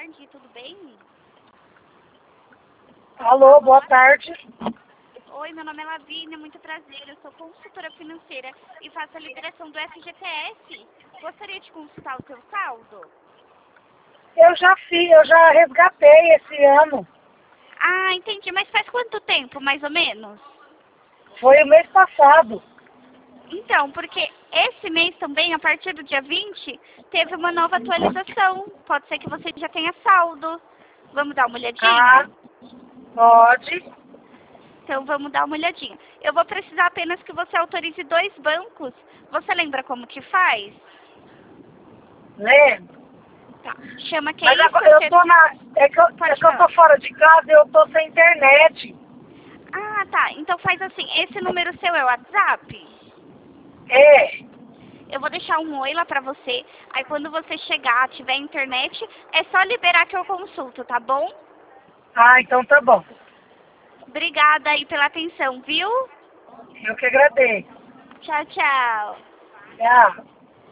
tarde, tudo bem? Alô, boa tarde. Oi, meu nome é Lavínia, muito prazer. Eu sou consultora financeira e faço a liberação do FGTS. Gostaria de consultar o seu saldo? Eu já resgatei esse ano. Ah, entendi. Mas faz quanto tempo, mais ou menos? Foi o mês passado. Então, porque esse mês também, a partir do dia 20, teve uma nova atualização. Pode ser que você já tenha saldo. Vamos dar uma Ah, olhadinha? pode. Então, vamos dar uma olhadinha. Eu vou precisar apenas que você autorize 2 bancos. Você lembra como que faz? Lembro. Tá. Chama que é Mas isso? agora eu tô na. Pode Eu tô falar. fora de casa e eu tô sem internet. Ah, tá. Então faz assim. Esse número seu é o WhatsApp? É. Eu vou deixar um oi lá pra você. Aí quando você chegar, tiver internet, é só liberar que eu consulto, tá bom? Ah, então tá bom. Obrigada aí pela atenção, viu? Eu que agradeço. Tchau, tchau. Tchau.